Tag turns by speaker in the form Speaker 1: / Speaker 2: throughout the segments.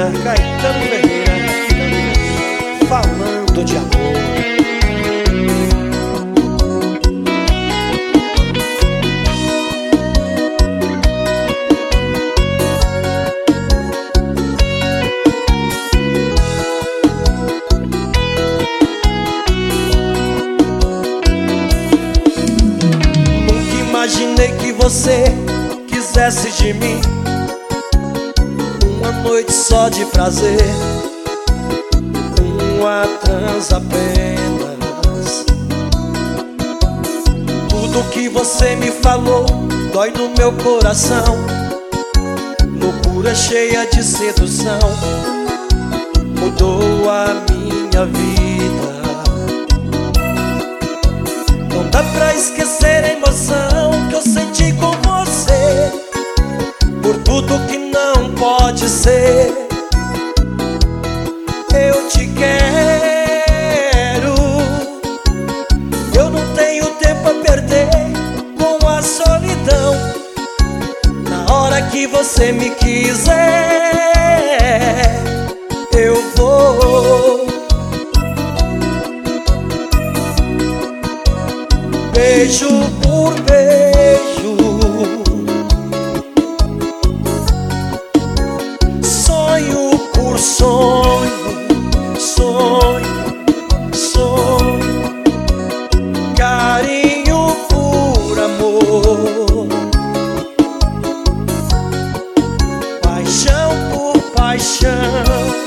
Speaker 1: Ferreira, Caetano Ferreira, falando de amor.
Speaker 2: Imaginei que você quisesse de mim uma noite só de prazer, uma trans apenas. Tudo que você me falou dói no meu coração. Loucura cheia de sedução mudou a minha vida. Não dá pra esquecer a emoção que eu senti com você, por tudo que não pode ser. Eu te quero, eu não tenho tempo a perder com a solidão. Na hora que você me quiser, eu vou. Beijo por beijo, sonho por sonho, sonho, sonho, carinho por amor, paixão por paixão.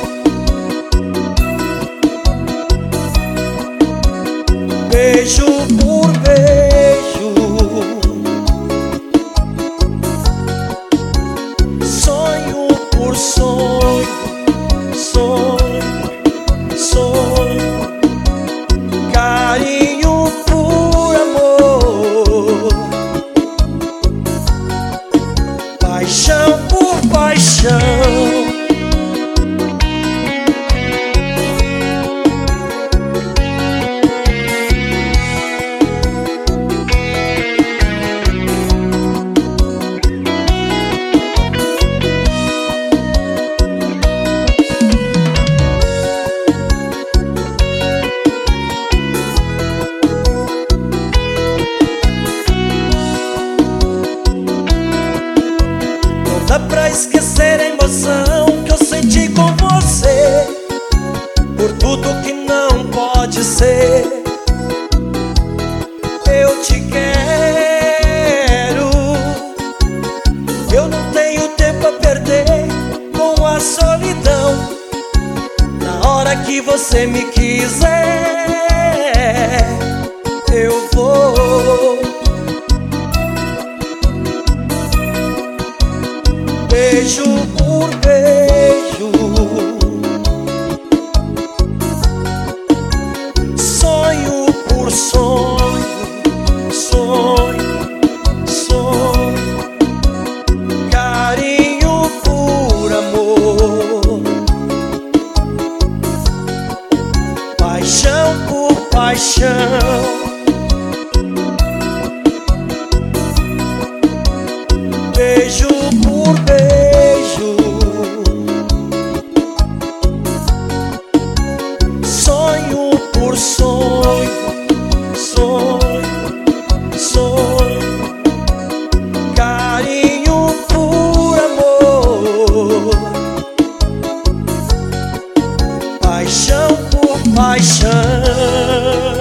Speaker 2: Beijo por beijo, sonho por sonho, sonho, sonho, carinho por amor, paixão por paixão. Dá pra esquecer a emoção que eu senti com você, por tudo que não pode ser. Eu te quero, eu não tenho tempo a perder com a solidão. Na hora que você me quiser, eu vou. Beijo por beijo, sonho por sonho, sonho, sonho, carinho por amor, paixão por paixão. Beijo por beijo, sonho por sonho, sonho, sonho, carinho por amor, paixão por paixão.